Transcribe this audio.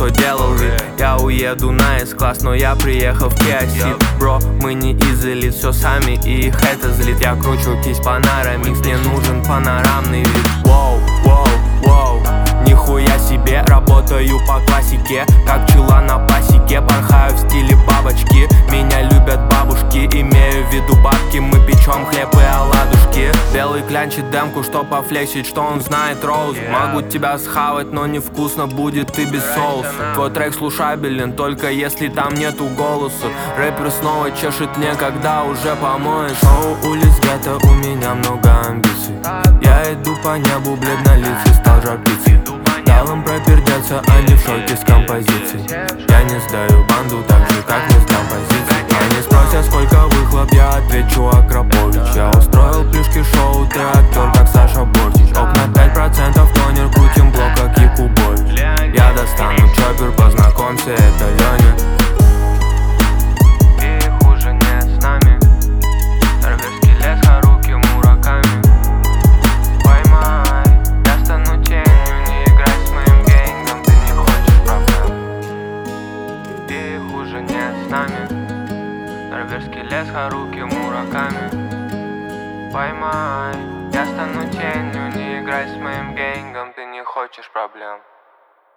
что делал вид. Я уеду на С-класс, но я приехал в Kia Ceed. Бро, мы не из элит, все сами, и их это злит. Я кручу кисть Panaramix, мне нужен панорамный вид. Воу, воу, воу, нихуя себе, работаю по классике, как пчела на пасеке. Порхаю в стиле бабочки, меня любят бабушки, имею в виду бабки. Мы печем хлеб и оладушки. Белый клянчит демку, что пофлексить, что он знает роуз. Могу тебя схавать, но невкусно будет и без соуса. Твой трек слушабелен, только если там нету голоса. Рэпер снова чешет мне, когда уже помоешь. Шоу улиц гетто, у меня много амбиций. Я иду по небу, бледнолицый, стал жар-птицей. Дал им пропердеться, они в шоке с композицией. Я не сдаю банду так же, как не сдам позиции. Они спросят, сколько выхлоп, я отвечу: Акрапович. Я устроил плюшки шоу, ты актер, как Саша Бортич. Окна 5%, тонер, крутим блок, как Якубович. Я достану чоппер, познакомься, это Леня. И хуже нет с нами. Норвежский лес, Харуки Мураками. Поймай, я стану тенью, не играй с моим генгом, ты не хочешь проблем. И хуже нет с нами. Норвежский лес, Харуки Мураками. Поймай, я стану тенью, не играй с моим генгом, ты не хочешь проблем.